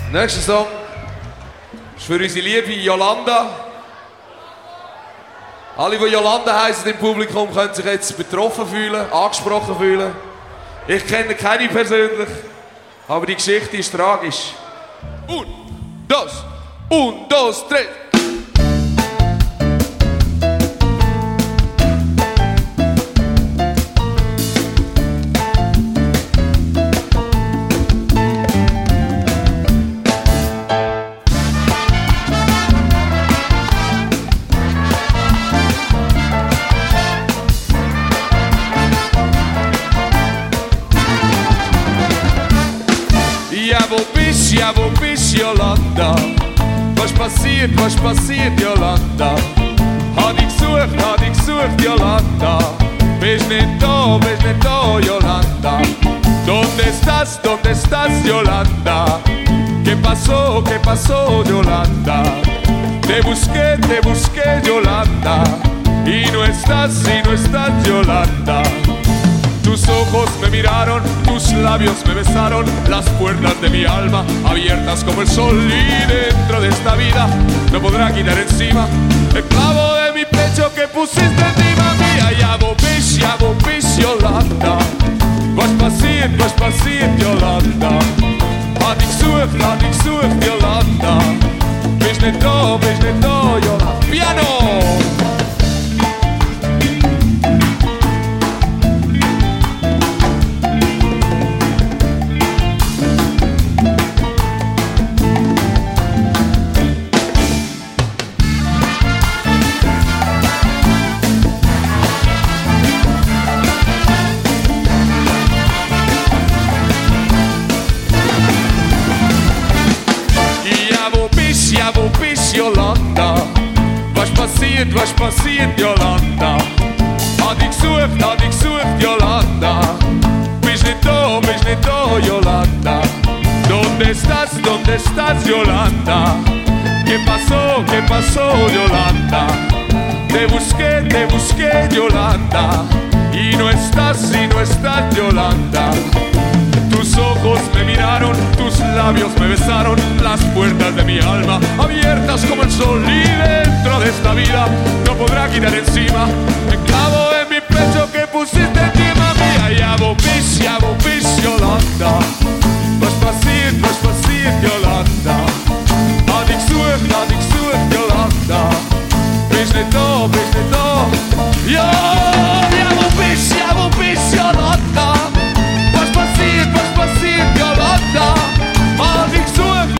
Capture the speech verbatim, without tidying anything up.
Nächster Song ist für unsere liebe Jolanda. Alle, die Jolanda heißen im Publikum, können sich jetzt betroffen fühlen, angesprochen fühlen. Ich kenne keine persönlich, aber die Geschichte ist tragisch. Un, dos, un, dos, tres. Ja, wo bist, ja, wo bist, Jolanda? Was passiert, was passiert, Jolanda? Hat ich gesucht, hat ich gesucht, Jolanda? Bist nicht da, bist nicht da, Jolanda? ¿Dónde estás, dónde estás, Jolanda? ¿Qué pasó, qué pasó, Jolanda? Te busqué, te busqué, Jolanda. Y no estás, y no estás, Jolanda. Tus ojos me miraron, tus labios me besaron, las puertas de mi alma abiertas como el sol, y dentro de esta vida no podrá quitar encima el clavo de mi pecho que pusiste encima mía. Ja, wo bist, ja, wo bist, Jolanda? Was passiert, was passiert, Jolanda? Hat ich gesucht, hat ich gesucht, Jolanda? Bist nicht da, bist nicht da, Jolanda? Piano! Ja, wo bist, Jolanda? Was passiert, was passiert, Jolanda? Hat ich gesucht, hat ich gesucht, Jolanda? Bist nicht da, bist nicht da, Jolanda? ¿Dónde estás, dónde estás, Jolanda? ¿Qué pasó, qué pasó, Jolanda? Te busqué, te busqué, Jolanda. Y no estás, y no estás, Jolanda. Tus ojos me miraron, tus labios me besaron, las puertas de mi alma abiertas como el sol, y dentro de esta vida no podrá quitar encima el clavo en mi pecho que pusiste encima mía. Ja, wo bist, ja, wo bist, Jolanda?